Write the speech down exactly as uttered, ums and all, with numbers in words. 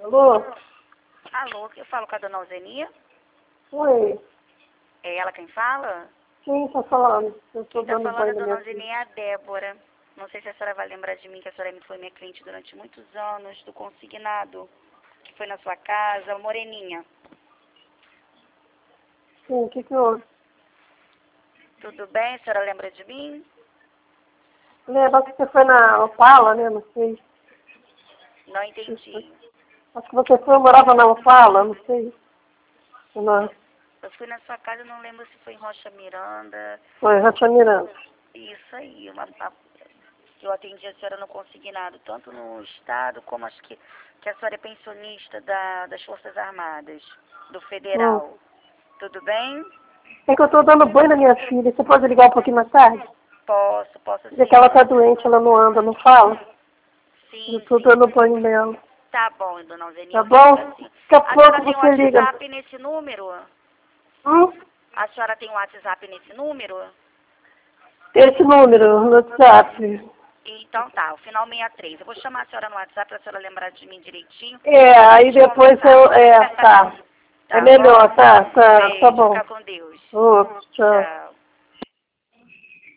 Alô? Alô, eu falo com a dona Alzenia? Oi. É ela quem fala? Quem tá falando? Eu tô Quem tá dando falando é banho a na dona minha filha. Alzenia é a Débora. Não sei se a senhora vai lembrar de mim, que a senhora foi minha cliente durante muitos anos, do consignado, que foi na sua casa, moreninha. Sim, o que que houve? Tudo bem? A senhora lembra de mim? Lembra que você foi na Opala, né? Não sei. Não entendi. Acho que você foi, eu morava na Opala, não sei. Não. Eu fui na sua casa, não lembro se foi em Rocha Miranda. Foi, Rocha Miranda. Isso aí, uma, a, eu atendi a senhora no consignado, tanto no estado como acho que, que a senhora é pensionista da, das Forças Armadas, do Hum. Federal. Tudo bem? É que eu tô dando banho na minha filha. Você pode ligar um pouquinho mais tarde? Posso, posso Dizer que sim, ela tá dona. doente, ela não anda, não fala. Eu Sim, tô sim. dando banho nela. Tá bom, dona Alzenia, Tá eu fico bom? assim. Daqui a A senhora pouco tem um você liga. WhatsApp nesse número? Hum? A senhora tem um WhatsApp nesse número? Esse número no WhatsApp. Então tá, o final sessenta e três. Eu vou chamar a senhora no WhatsApp pra senhora lembrar de mim direitinho É, pra aí gente depois conversar. eu. É, tá. É Tá melhor, bom? tá? Tá, tá Beijo, bom. fica com Deus. Ô, tchau. Tchau.